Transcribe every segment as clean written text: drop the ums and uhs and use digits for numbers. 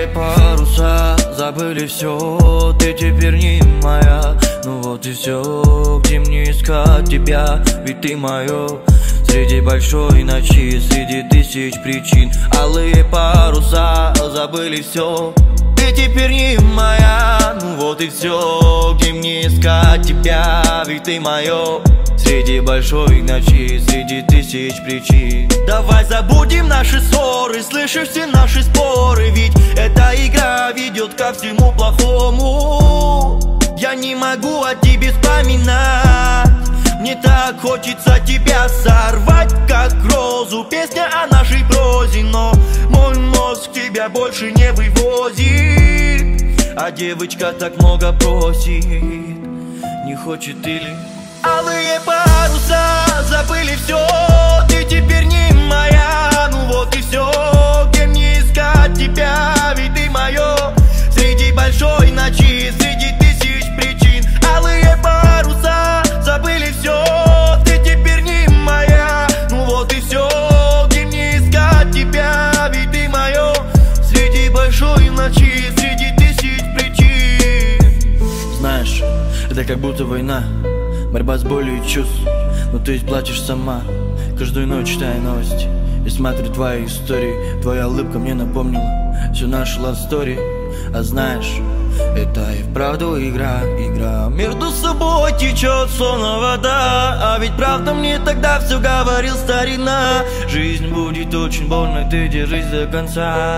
Алые паруса забыли все, ты теперь не моя. Ну вот и все, где мне искать тебя, ведь ты мое. Среди большой ночи, среди тысяч причин. Алые паруса забыли все, ты теперь не моя. Ну вот и все, где мне искать тебя, ведь ты мое. Среди большой ночи, среди тысяч причин. Давай забудем наши ссоры, слышишь, все наши споры. Ведь эта игра ведет ко всему плохому. Я не могу о тебе вспоминать. Мне так хочется тебя сорвать, как розу. Песня о нашей прозе, но мой мозг тебя больше не вывозит. А девочка так много просит, не хочет или... Алые паруса забыли все, ты теперь не моя. Ну вот и все, где мне искать тебя, ведь ты мое. Среди большой ночи, среди тысяч причин. Алые паруса забыли все, ты теперь не моя. Ну вот и все, где мне искать тебя, ведь ты мое. Среди большой ночи, среди тысяч причин. Знаешь, это как будто война, борьба с болью и чувств, но ты ведь плачешь сама. Каждую ночь читаю новости и смотрю твои истории. Твоя улыбка мне напомнила всю нашу love story. А знаешь, это и вправду игра, игра. Между собой течет словно вода. А ведь правда мне тогда все говорил старина. Жизнь будет очень больно, ты держись до конца.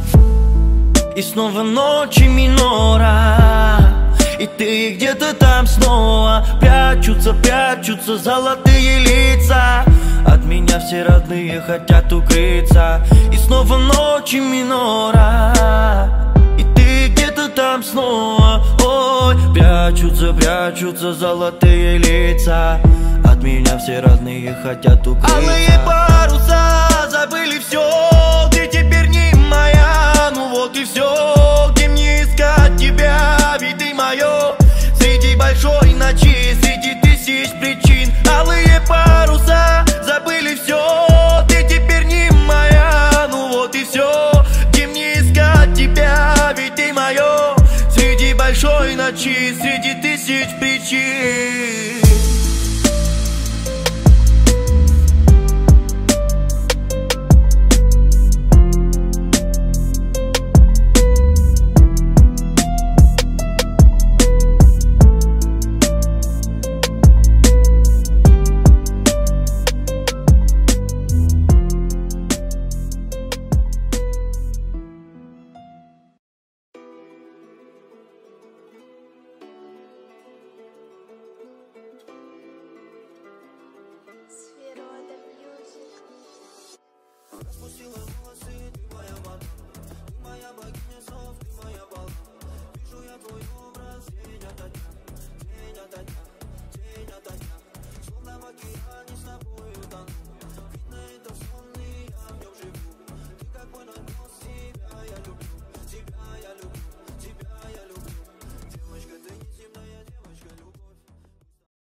И снова ночи минора, и ты где-то там снова. Прячутся золотые лица. От меня все родные хотят укрыться. И снова ночи минора, и ты где-то там снова. Ой, прячутся золотые лица. От меня все родные хотят укрыться. Алые паруса забыли все, ты теперь не моя. Ну вот и все, где мне искать тебя, ведь ты мое. Среди большой ночи, среди тысяч причин. Алые паруса забыли все, ты теперь не моя. Ну вот и все, где мне искать тебя, ведь ты мое. Среди большой ночи, среди тысяч причин.